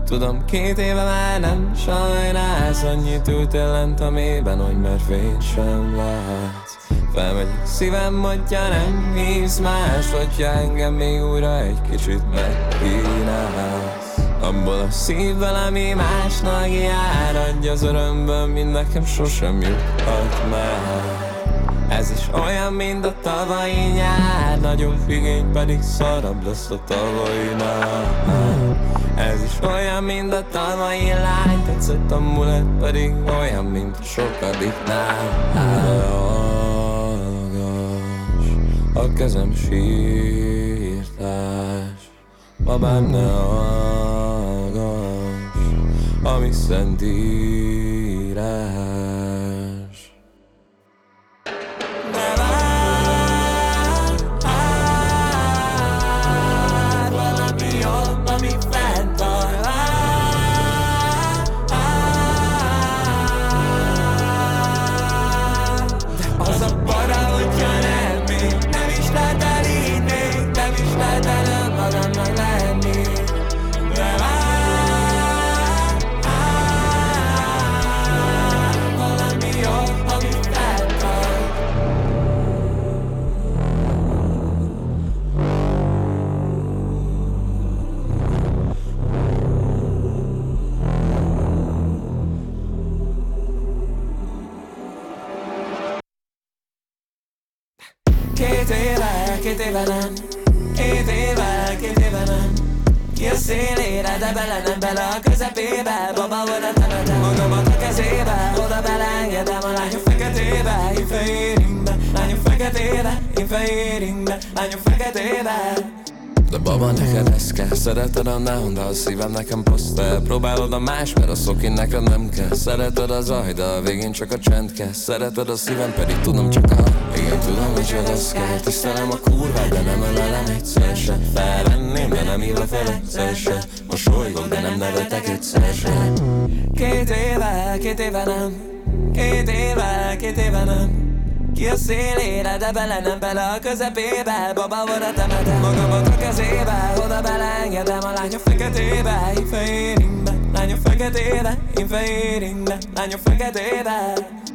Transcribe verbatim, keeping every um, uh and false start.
Tudom, két éve már nem sajnálsz. Annyit ültél lent a mélyben, hogy már fényt sem látsz. Felmegy a szívem, hogyha nem hisz más, hogyha engem még újra egy kicsit megkínálsz. Abból a szívből, ami másnak jár, adj az örömből, mint nekem sosem juthat már. Ez is olyan, mint a tavalyi nyár, nagyobb igény pedig szarabb lesz a tavalyinál. Ez is olyan, mint a tavalyi lány, tetszett a mulat, pedig olyan, mint a sokadiknál. Hallgass, a kezem sírtás, babám, ne hallgass, ami szent írás. Két éve, két éve nem, két éve, két éve nem. Ki a szélére, de bele nem bele a közepébe. Baba, oda temetem magamat a kezébe, oda beleengedem a lányok feketébe. Én fehérimbe, lányok feketébe, én fehérimbe, lányok feketébe. De baba, neked ez kell, szereted a neon, de a szívem nekem poszter. Próbálod a más, mert a szokin neked nem kell. Szereted a zaj, de a végén csak a csend kell. Szereted a szívem, pedig tudom csak a... Igen, tudom, hogy csak az kell. Tisztelem a kurvát, de nem ölelem egyszer se. Felvenném, de nem hívlak fel egyszer se. Mosolygok, de nem nevetek egyszer se. Két éve, két éve nem. Két éve, két éve nem. Ki a szélére, de bele nem bele a közepébe. Baba, oda temetem magamat a kezébe, oda beleengedem a lányok feketébe. Én fehérimbe, lányok feketébe, én fehérimbe, lányok feketébe.